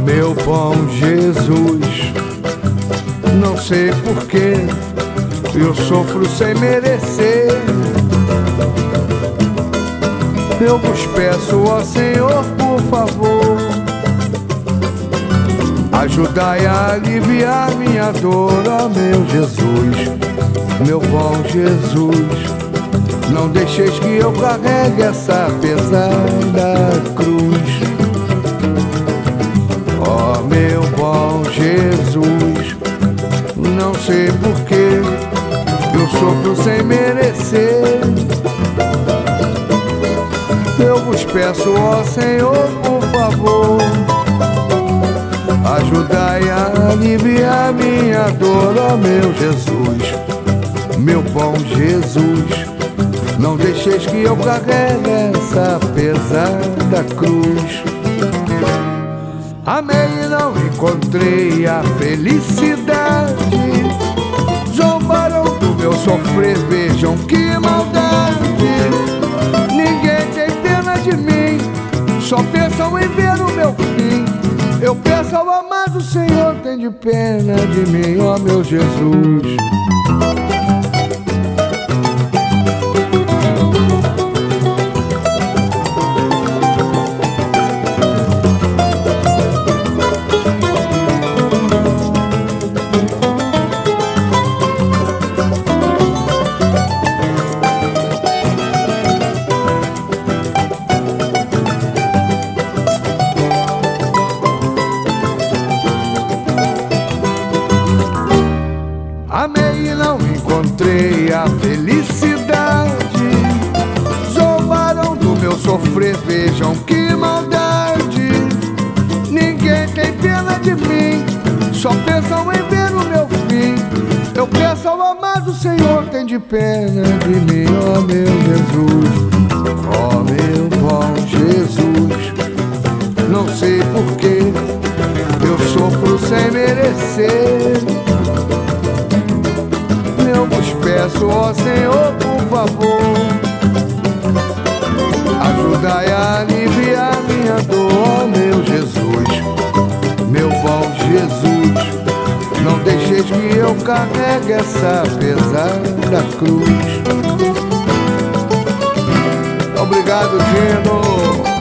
meu bom Jesus, não sei porquê eu sofro sem merecer. Eu vos peço, ó Senhor, por favor, ajudai a aliviar minha dor, ó meu Jesus, meu bom Jesus. Não deixeis que eu carregue essa pesada cruz. Ó meu bom Jesus, não sei porquê eu sofro sem merecer. Eu vos peço, ó Senhor, por favor, ajudai a aliviar minha dor, ó meu Jesus, meu bom Jesus. Não deixeis que eu carregue essa pesada cruz. Amei e não encontrei a felicidade. Zombaram do meu sofrer, vejam que maldade. Ninguém tem pena de mim, só pensam em ver o meu fim. Eu peço ao amado Senhor, tem de pena de mim, ó meu Jesus. Amei e não encontrei a felicidade. Zombaram do meu sofrer, vejam que maldade. Ninguém tem pena de mim, só pensam em ver o meu fim. Eu peço ao amado Senhor, tem de pena de mim, ó meu Jesus, ó meu bom Jesus. Não sei porquê eu sofro sem merecer. Eu vos peço, ó Senhor, por favor, ajudai a aliviar minha dor, ó meu Jesus, meu bom Jesus. Não deixeis que eu carregue essa pesada cruz. Obrigado, Gino.